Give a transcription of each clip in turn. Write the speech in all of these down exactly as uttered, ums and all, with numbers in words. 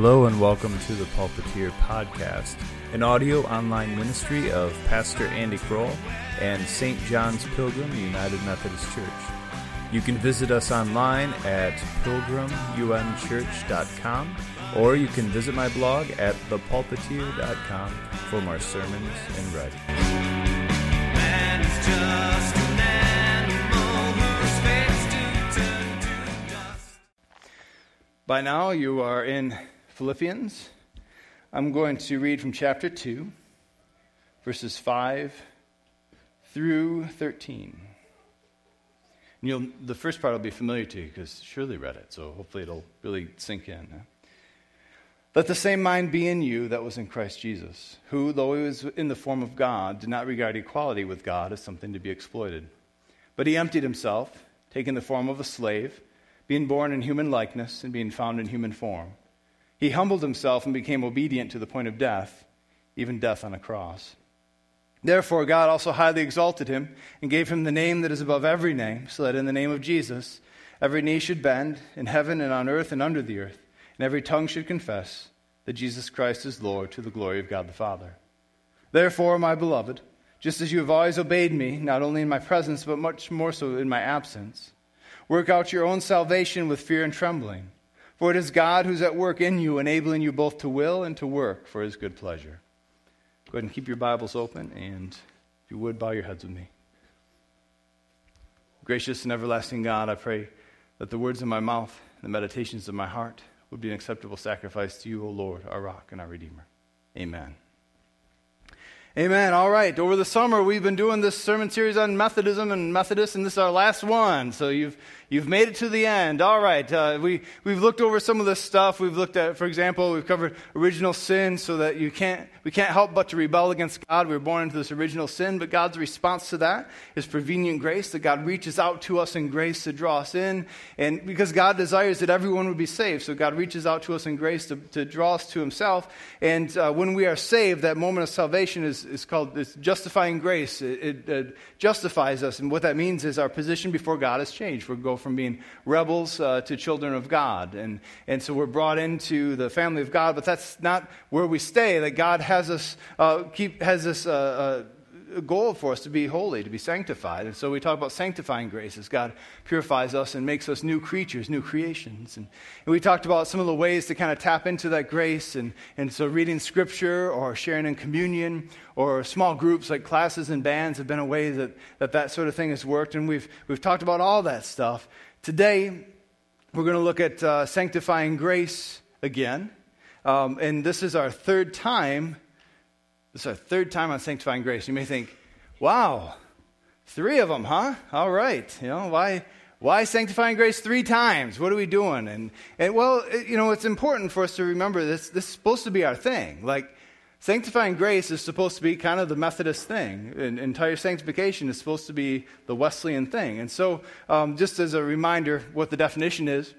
Hello and welcome to the Pulpiteer Podcast, an audio online ministry of Pastor Andy Kroll and Saint John's Pilgrim United Methodist Church. You can visit us online at pilgrim u m church dot com, or you can visit my blog at the pulpiteer dot com for more sermons and writing. Man is just an animal who's fixed to turn to dust. By now you are in Philippians. I'm going to read from chapter two, verses five through thirteen. And you'll, the first part will be familiar to you because Shirley read it, so hopefully it'll really sink in. Let the same mind be in you that was in Christ Jesus, who, though he was in the form of God, did not regard equality with God as something to be exploited. But he emptied himself, taking the form of a slave, being born in human likeness and being found in human form. He humbled himself and became obedient to the point of death, even death on a cross. Therefore God also highly exalted him and gave him the name that is above every name, so that in the name of Jesus every knee should bend, in heaven and on earth and under the earth, and every tongue should confess that Jesus Christ is Lord, to the glory of God the Father. Therefore, my beloved, just as you have always obeyed me, not only in my presence, but much more so in my absence, work out your own salvation with fear and trembling. For it is God who's at work in you, enabling you both to will and to work for his good pleasure. Go ahead and keep your Bibles open, and if you would, bow your heads with me. Gracious and everlasting God, I pray that the words of my mouth and the meditations of my heart would be an acceptable sacrifice to you, O Lord, our rock and our Redeemer. Amen. Amen. All right. Over the summer, we've been doing this sermon series on Methodism and Methodists, and this is our last one. So you've you've made it to the end. All right. Uh, we we've looked over some of this stuff. We've looked at, for example, we've covered original sin, so that you can't we can't help but to rebel against God. We were born into this original sin, but God's response to that is prevenient grace. That God reaches out to us in grace to draw us in, and because God desires that everyone would be saved, so God reaches out to us in grace to, to draw us to Himself. And uh, when we are saved, that moment of salvation is is called it's justifying grace. It, it, it justifies us, and what that means is our position before God has changed. We go from being rebels uh, to children of God, and and so we're brought into the family of God. But that's not where we stay. That God has us uh, keep has this uh, uh, goal for us to be holy, to be sanctified, and so we talk about sanctifying grace as God purifies us and makes us new creatures, new creations. And, and we talked about some of the ways to kind of tap into that grace, and and so reading Scripture or sharing in communion or small groups like classes and bands have been a way that that, that sort of thing has worked, and we've we've talked about all that stuff. Today, we're going to look at uh, sanctifying grace again, um, and this is our third time. This is our third time on sanctifying grace. You may think, "Wow, three of them, huh? All right, you know why." Why sanctifying grace three times? What are we doing? And and well, it, you know, it's important for us to remember this. This is supposed to be our thing. Like, sanctifying grace is supposed to be kind of the Methodist thing. And entire sanctification is supposed to be the Wesleyan thing. And so, um, just as a reminder, what the definition is.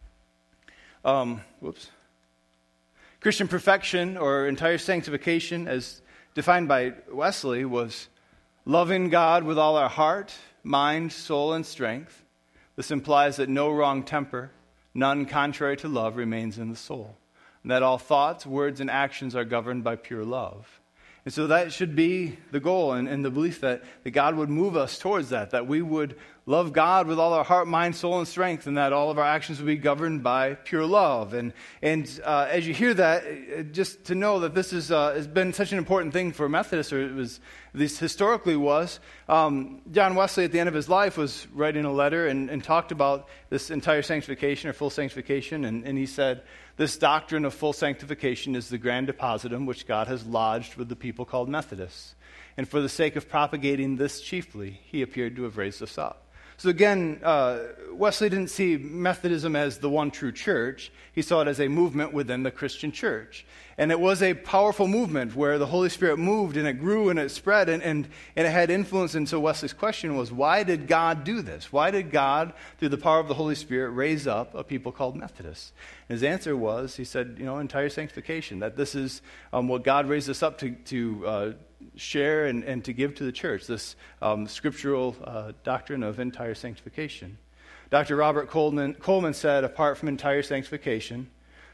Um, whoops. Christian perfection or entire sanctification, as defined by Wesley, was loving God with all our heart, mind, soul, and strength. This implies that no wrong temper, none contrary to love, remains in the soul, and that all thoughts, words, and actions are governed by pure love. And so that should be the goal, and, and the belief that, that God would move us towards that, that we would love God with all our heart, mind, soul, and strength, and that all of our actions would be governed by pure love. And and uh, as you hear that, just to know that this is uh, has been such an important thing for Methodists, or it was, at least historically was. Um, John Wesley, at the end of his life, was writing a letter and, and talked about this entire sanctification or full sanctification, and, and he said, "This doctrine of full sanctification is the grand depositum which God has lodged with the people called Methodists. And for the sake of propagating this chiefly, he appeared to have raised us up." So again, uh, Wesley didn't see Methodism as the one true church. He saw it as a movement within the Christian church. And it was a powerful movement where the Holy Spirit moved and it grew and it spread and, and, and it had influence. And so Wesley's question was, why did God do this? Why did God, through the power of the Holy Spirit, raise up a people called Methodists? And his answer was, he said, you know, entire sanctification, that this is um, what God raised us up to, to uh, share and, and to give to the church, this um, scriptural uh, doctrine of entire sanctification. Doctor Robert Coleman, Coleman said, apart from entire sanctification,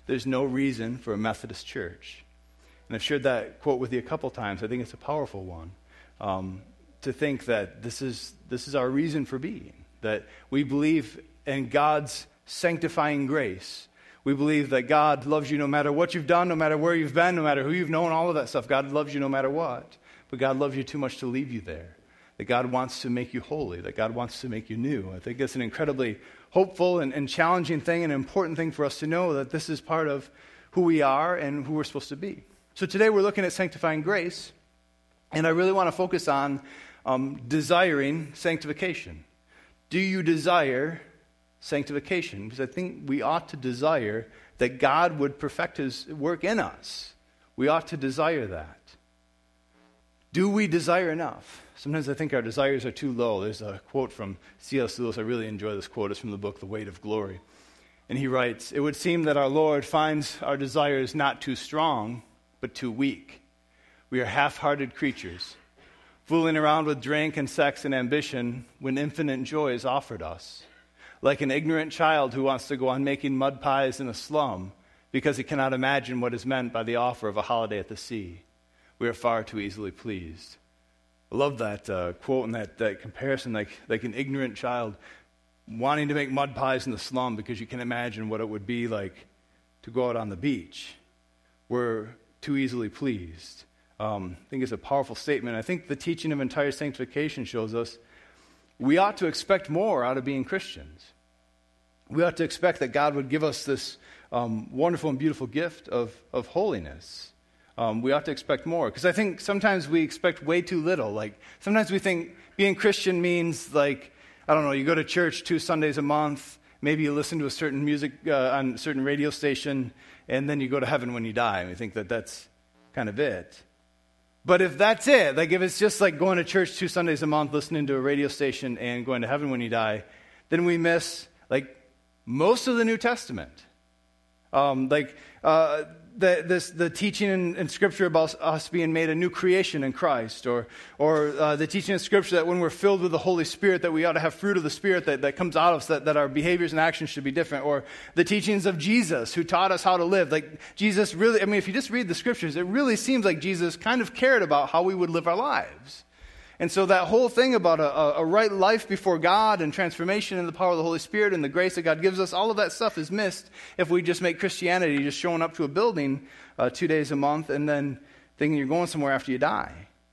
there's no reason for a Methodist church. And I've shared that quote with you a couple times. I think it's a powerful one. Um, to think that this is this is our reason for being, that we believe in God's sanctifying grace. We believe that God loves you no matter what you've done, no matter where you've been, no matter who you've known, all of that stuff. God loves you no matter what. But God loves you too much to leave you there. That God wants to make you holy, that God wants to make you new. I think that's an incredibly hopeful and, and challenging thing, and an important thing for us to know, that this is part of who we are and who we're supposed to be. So today we're looking at sanctifying grace, and I really want to focus on um, desiring sanctification. Do you desire sanctification? Because I think we ought to desire that God would perfect his work in us. We ought to desire that. Do we desire enough? Sometimes I think our desires are too low. There's a quote from C S Lewis. I really enjoy this quote. It's from the book The Weight of Glory. And he writes, "It would seem that our Lord finds our desires not too strong, but too weak. We are half-hearted creatures, fooling around with drink and sex and ambition when infinite joy is offered us. Like an ignorant child who wants to go on making mud pies in a slum because he cannot imagine what is meant by the offer of a holiday at the sea. We are far too easily pleased." I love that uh, quote and that, that comparison, like, like an ignorant child wanting to make mud pies in the slum because you can imagine what it would be like to go out on the beach. We're too easily pleased. Um, I think it's a powerful statement. I think the teaching of entire sanctification shows us we ought to expect more out of being Christians. We ought to expect that God would give us this um, wonderful and beautiful gift of, of holiness. Um, we ought to expect more. Because I think sometimes we expect way too little. Like, sometimes we think being Christian means, like, I don't know, you go to church two Sundays a month, maybe you listen to a certain music uh, on a certain radio station, and then you go to heaven when you die. And we think that that's kind of it. But if that's it, like if it's just like going to church two Sundays a month, listening to a radio station, and going to heaven when you die, then we miss, like, most of the New Testament. Um, like, uh, the, this, the teaching in, in Scripture about us being made a new creation in Christ, or or uh, the teaching in Scripture that when we're filled with the Holy Spirit, that we ought to have fruit of the Spirit that, that comes out of us, that, that our behaviors and actions should be different, or the teachings of Jesus, who taught us how to live. Like, Jesus really, I mean, if you just read the Scriptures, it really seems like Jesus kind of cared about how we would live our lives. And so that whole thing about a, a right life before God and transformation in the power of the Holy Spirit and the grace that God gives us, all of that stuff is missed if we just make Christianity just showing up to a building uh, two days a month and then thinking you're going somewhere after you die.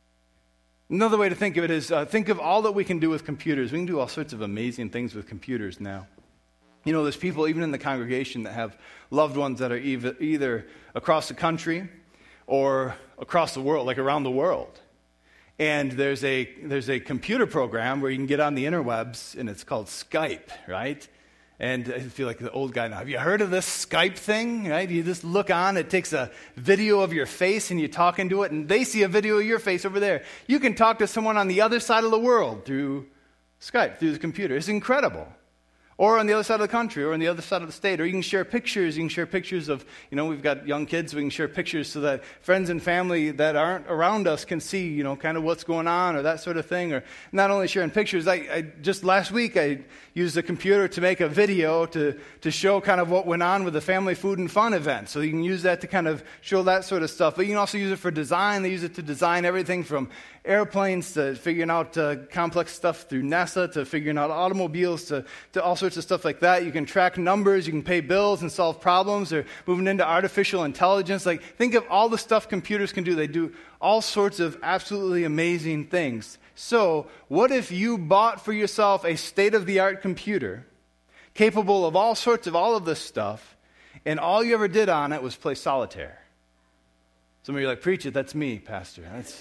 Another way to think of it is uh, think of all that we can do with computers. We can do all sorts of amazing things with computers now. You know, there's people even in the congregation that have loved ones that are either across the country or across the world, like around the world. And there's a there's a computer program where you can get on the interwebs, and it's called Skype, right? And I feel like the old guy now. Have you heard of this Skype thing, right? You just look on, it takes a video of your face, and you talk into it, and they see a video of your face over there. You can talk to someone on the other side of the world through Skype, through the computer. It's incredible. Or on the other side of the country, or on the other side of the state. Or you can share pictures. You can share pictures of, you know, we've got young kids. We can share pictures so that friends and family that aren't around us can see, you know, kind of what's going on or that sort of thing. Or not only sharing pictures. I, I just last week I used the computer to make a video to, to show kind of what went on with the Family Food and Fun event. So you can use that to kind of show that sort of stuff. But you can also use it for design. They use it to design everything from airplanes to figuring out uh, complex stuff through NASA to figuring out automobiles to, to all sorts of stuff like that. You can track numbers, you can pay bills and solve problems. They're moving into artificial intelligence. Like, think of all the stuff computers can do. They do all sorts of absolutely amazing things. So, what if you bought for yourself a state-of-the-art computer capable of all sorts of all of this stuff, and all you ever did on it was play solitaire? Some of you are like, preach it, that's me, Pastor. That's...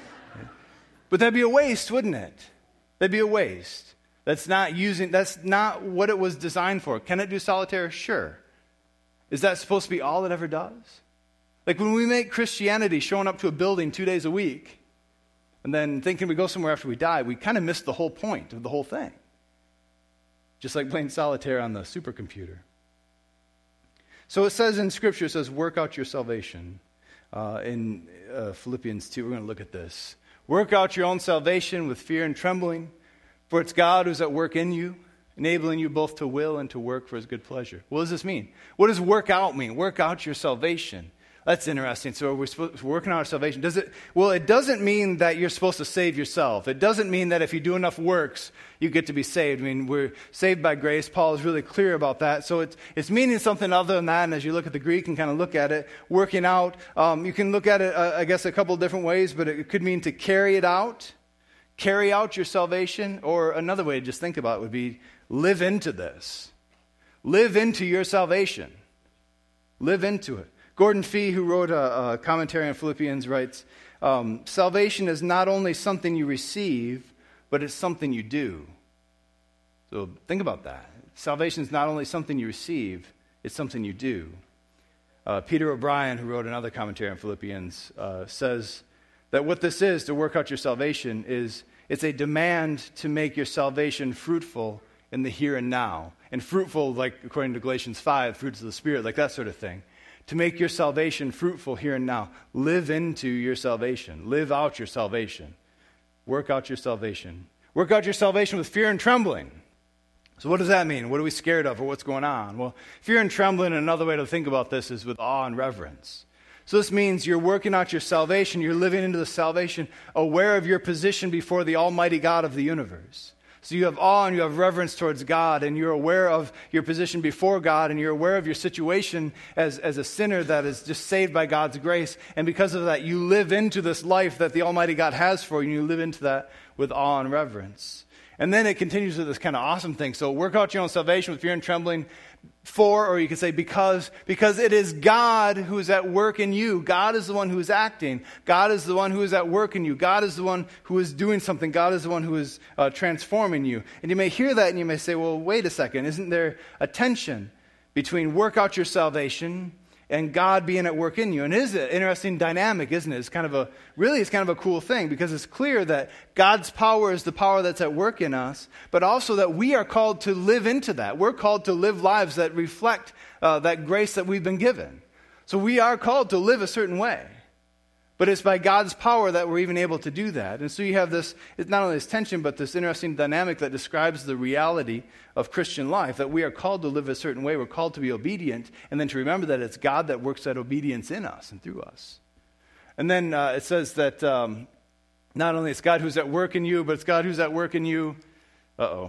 But that'd be a waste, wouldn't it? That'd be a waste. That's not using, that's not what it was designed for. Can it do solitaire? Sure. Is that supposed to be all it ever does? Like when we make Christianity showing up to a building two days a week and then thinking we go somewhere after we die, we kind of miss the whole point of the whole thing. Just like playing solitaire on the supercomputer. So it says in Scripture, it says, work out your salvation. Uh, in uh, Philippians two, we're going to look at this. Work out your own salvation with fear and trembling, for it's God who's at work in you, enabling you both to will and to work for his good pleasure. What does this mean? What does work out mean? Work out your salvation. That's interesting. So we're, supposed, we're working on our salvation. Does it? Well, it doesn't mean that you're supposed to save yourself. It doesn't mean that if you do enough works, you get to be saved. I mean, we're saved by grace. Paul is really clear about that. So it's, it's meaning something other than that. And as you look at the Greek and kind of look at it, working out, um, you can look at it, uh, I guess, a couple different ways, but it could mean to carry it out, carry out your salvation, or another way to just think about it would be live into this. Live into your salvation. Live into it. Gordon Fee, who wrote a, a commentary on Philippians, writes, um, salvation is not only something you receive, but it's something you do. So think about that. Salvation is not only something you receive, it's something you do. Uh, Peter O'Brien, who wrote another commentary on Philippians, uh, says that what this is, to work out your salvation, is it's a demand to make your salvation fruitful in the here and now. And fruitful, like according to Galatians five, fruits of the Spirit, like that sort of thing. To make your salvation fruitful here and now. Live into your salvation. Live out your salvation. Work out your salvation. Work out your salvation with fear and trembling. So what does that mean? What are we scared of, or what's going on? Well, fear and trembling, another way to think about this is with awe and reverence. So this means you're working out your salvation. You're living into the salvation, aware of your position before the Almighty God of the universe. So you have awe and you have reverence towards God, and you're aware of your position before God, and you're aware of your situation as, as a sinner that is just saved by God's grace. And because of that, you live into this life that the Almighty God has for you, and you live into that with awe and reverence. And then it continues with this kind of awesome thing. So work out your own salvation with fear and trembling. For, or you could say because, because it is God who is at work in you. God is the one who is acting. God is the one who is at work in you. God is the one who is doing something. God is the one who is uh, transforming you. And you may hear that and you may say, well, wait a second. Isn't there a tension between work out your salvation and God being at work in you? And it is an interesting dynamic, isn't it? It's kind of a, really it's kind of a cool thing, because it's clear that God's power is the power that's at work in us, but also that we are called to live into that. We're called to live lives that reflect uh, that grace that we've been given. So we are called to live a certain way. But it's by God's power that we're even able to do that. And so you have this, it's not only this tension, but this interesting dynamic that describes the reality of Christian life, that we are called to live a certain way. We're called to be obedient, and then to remember that it's God that works that obedience in us and through us. And then uh, it says that um, not only it's God who's at work in you, but it's God who's at work in you. Uh-oh.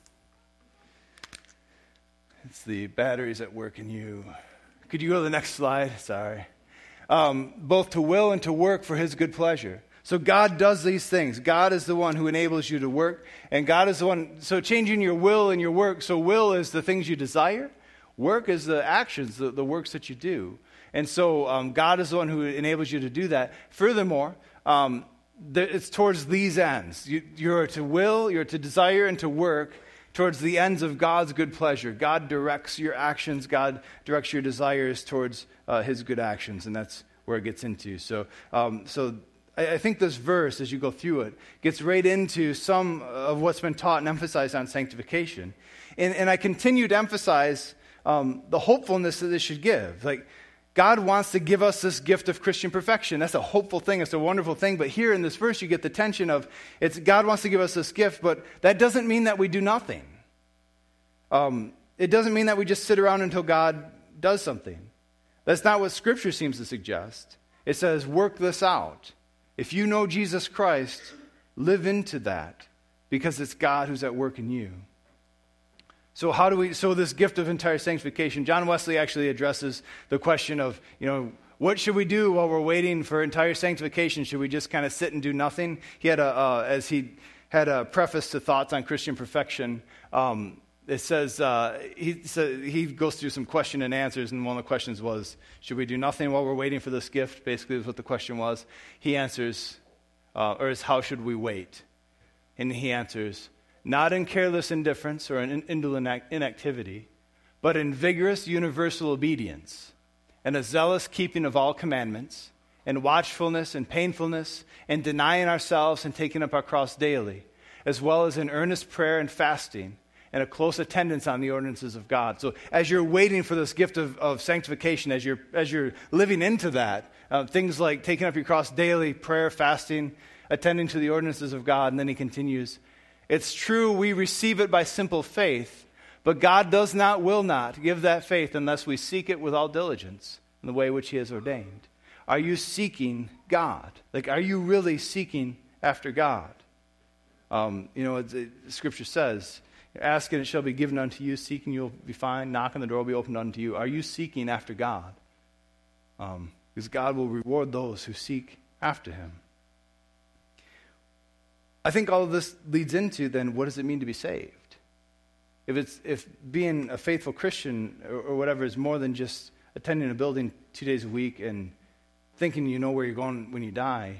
It's the batteries at work in you. Could you go to the next slide? Sorry. Um, both to will and to work for his good pleasure. So God does these things. God is the one who enables you to work, and God is the one, so changing your will and your work. So will is the things you desire. Work is the actions, the, the works that you do. And so um, God is the one who enables you to do that. Furthermore, um, th- it's towards these ends. You, you're to will, you're to desire, and to work towards the ends of God's good pleasure. God directs your actions. God directs your desires towards uh, his good actions, and that's where it gets into. So, um, so I, I think this verse, as you go through it, gets right into some of what's been taught and emphasized on sanctification. And, and I continue to emphasize um, the hopefulness that this should give. Like, God wants to give us this gift of Christian perfection. That's a hopeful thing. It's a wonderful thing. But here in this verse, you get the tension of, it's God wants to give us this gift, but that doesn't mean that we do nothing. Um, it doesn't mean that we just sit around until God does something. That's not what Scripture seems to suggest. It says, work this out. If you know Jesus Christ, live into that, because it's God who's at work in you. So how do we, so this gift of entire sanctification, John Wesley actually addresses the question of, you know, what should we do while we're waiting for entire sanctification? Should we just kind of sit and do nothing? He had a, uh, as he had a preface to Thoughts on Christian Perfection, um, it says, uh, he said, he goes through some question and answers, and one of the questions was, should we do nothing while we're waiting for this gift? Basically is what the question was. He answers, uh, or is how should we wait? And he answers, not in careless indifference or in indolent inactivity, but in vigorous universal obedience, and a zealous keeping of all commandments, and watchfulness and painfulness, and denying ourselves and taking up our cross daily, as well as in earnest prayer and fasting, and a close attendance on the ordinances of God. So as you're waiting for this gift of, of sanctification, as you're, as you're living into that, uh, things like taking up your cross daily, prayer, fasting, attending to the ordinances of God, and then he continues, It's true we receive it by simple faith, but God does not, will not give that faith unless we seek it with all diligence in the way which he has ordained. Are you seeking God? Like, are you really seeking after God? Um, you know, it, it, Scripture says, ask and it shall be given unto you, seeking you'll be found, knock and the door will be opened unto you. Are you seeking after God? Um, because God will reward those who seek after him. I think all of this leads into then, what does it mean to be saved? If it's if being a faithful Christian or, or whatever is more than just attending a building two days a week and thinking you know where you're going when you die,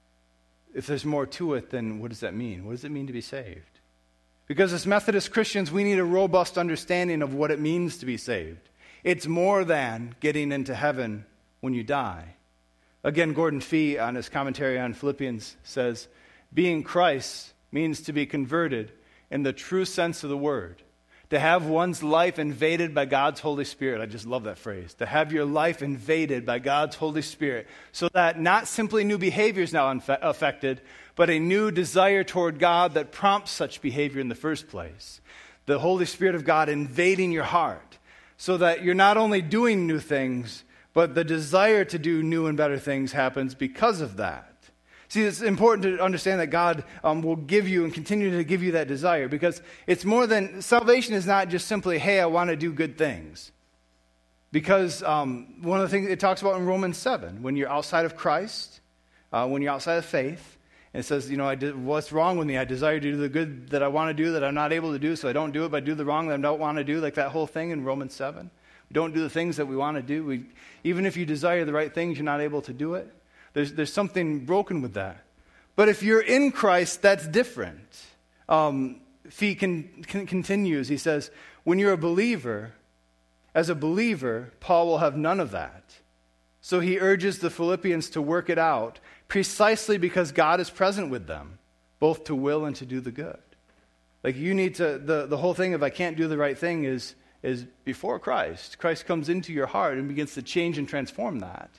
if there's more to it, then what does that mean? What does it mean to be saved? Because as Methodist Christians, we need a robust understanding of what it means to be saved. It's more than getting into heaven when you die. Again, Gordon Fee, on his commentary on Philippians, says, being Christ means to be converted in the true sense of the word. To have one's life invaded by God's Holy Spirit. I just love that phrase. To have your life invaded by God's Holy Spirit. So that not simply new behavior is now infe- affected, but a new desire toward God that prompts such behavior in the first place. The Holy Spirit of God invading your heart. So that you're not only doing new things, but the desire to do new and better things happens because of that. See, it's important to understand that God um, will give you and continue to give you that desire, because it's more than, salvation is not just simply, hey, I want to do good things. Because um, one of the things it talks about in Romans seven, when you're outside of Christ, uh, when you're outside of faith, and it says, you know, I did, what's wrong with me? I desire to do the good that I want to do that I'm not able to do, so I don't do it, but I do the wrong that I don't want to do, like that whole thing in Romans seven. We don't do the things that we want to do. We, even if you desire the right things, you're not able to do it. There's, there's something broken with that. But if you're in Christ, that's different. Um, Fee can, can, continues. He says, when you're a believer, as a believer, Paul will have none of that. So he urges the Philippians to work it out precisely because God is present with them, both to will and to do the good. Like you need to, the, the whole thing of I can't do the right thing is, is before Christ. Christ comes into your heart and begins to change and transform that.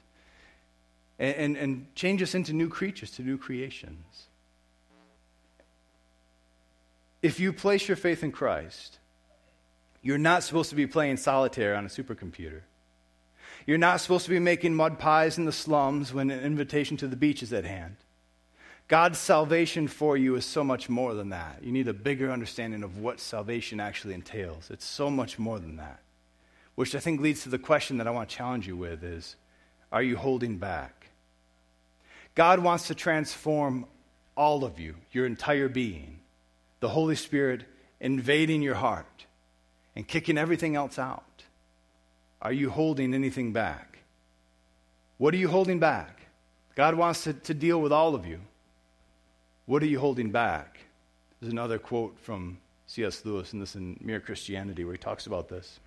And, and, and change us into new creatures, to new creations. If you place your faith in Christ, you're not supposed to be playing solitaire on a supercomputer. You're not supposed to be making mud pies in the slums when an invitation to the beach is at hand. God's salvation for you is so much more than that. You need a bigger understanding of what salvation actually entails. It's so much more than that. Which I think leads to the question that I want to challenge you with is, are you holding back? God wants to transform all of you, your entire being. The Holy Spirit invading your heart and kicking everything else out. Are you holding anything back? What are you holding back? God wants to, to deal with all of you. What are you holding back? There's another quote from C S Lewis, and this in Mere Christianity, where he talks about this.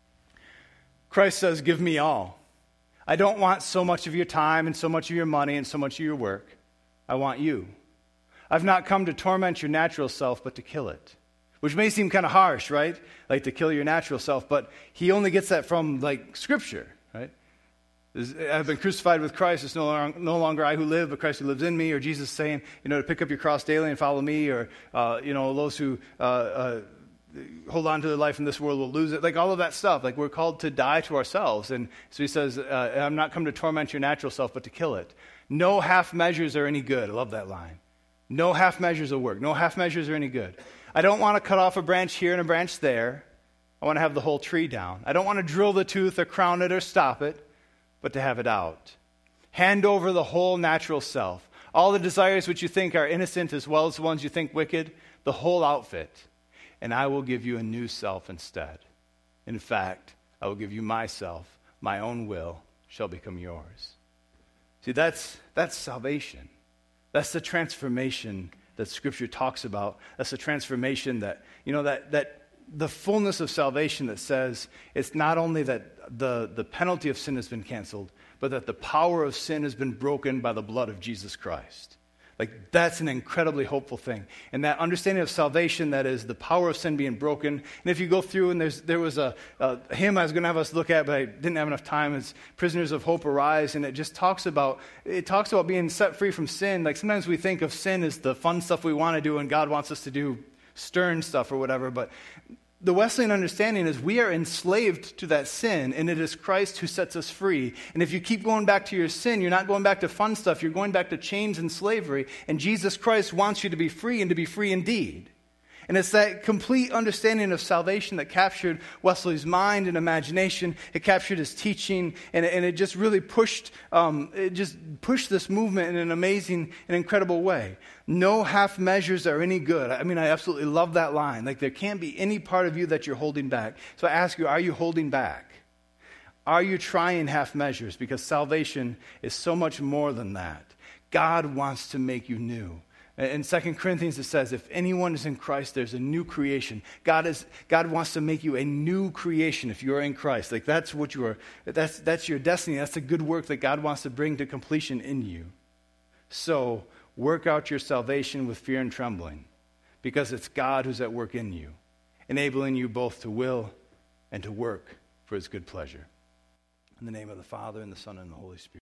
Christ says, give me all. I don't want so much of your time and so much of your money and so much of your work. I want you. I've not come to torment your natural self, but to kill it. Which may seem kind of harsh, right? Like to kill your natural self, but he only gets that from like Scripture, right? I've been crucified with Christ. It's no longer, no longer I who live, but Christ who lives in me. Or Jesus saying, you know, to pick up your cross daily and follow me. Or, uh, you know, those who uh, uh, hold on to their life in this world will lose it. Like all of that stuff. Like we're called to die to ourselves. And so he says, uh, I'm not come to torment your natural self, but to kill it. No half measures are any good. I love that line. No half measures will work. No half measures are any good. I don't want to cut off a branch here and a branch there. I want to have the whole tree down. I don't want to drill the tooth or crown it or stop it, but to have it out. Hand over the whole natural self. All the desires which you think are innocent as well as the ones you think wicked, the whole outfit. And I will give you a new self instead. In fact, I will give you myself. My own will shall become yours. See, that's that's salvation. That's the transformation that Scripture talks about. That's the transformation that, you know, that that the fullness of salvation that says it's not only that the, the penalty of sin has been canceled, but that the power of sin has been broken by the blood of Jesus Christ. Like, that's an incredibly hopeful thing. And that understanding of salvation, that is the power of sin being broken. And if you go through, and there's there was a, a hymn I was going to have us look at, but I didn't have enough time. It's Prisoners of Hope Arise, and it just talks about, it talks about being set free from sin. Like, sometimes we think of sin as the fun stuff we want to do, and God wants us to do stern stuff or whatever, but the Wesleyan understanding is we are enslaved to that sin, and it is Christ who sets us free. And if you keep going back to your sin, you're not going back to fun stuff. You're going back to chains and slavery. And Jesus Christ wants you to be free, and to be free indeed. And it's that complete understanding of salvation that captured Wesley's mind and imagination. It captured his teaching, and it, and it just really pushed, um, it just pushed this movement in an amazing and incredible way. No half measures are any good. I mean, I absolutely love that line. Like, there can't be any part of you that you're holding back. So I ask you, are you holding back? Are you trying half measures? Because salvation is so much more than that. God wants to make you new. In Second Corinthians, it says, if anyone is in Christ, there's a new creation. God is God wants to make you a new creation if you're in Christ. Like, that's what you are. That's that's your destiny. That's the good work that God wants to bring to completion in you. So work out your salvation with fear and trembling, because it's God who's at work in you, enabling you both to will and to work for his good pleasure. In the name of the Father, and the Son, and the Holy Spirit.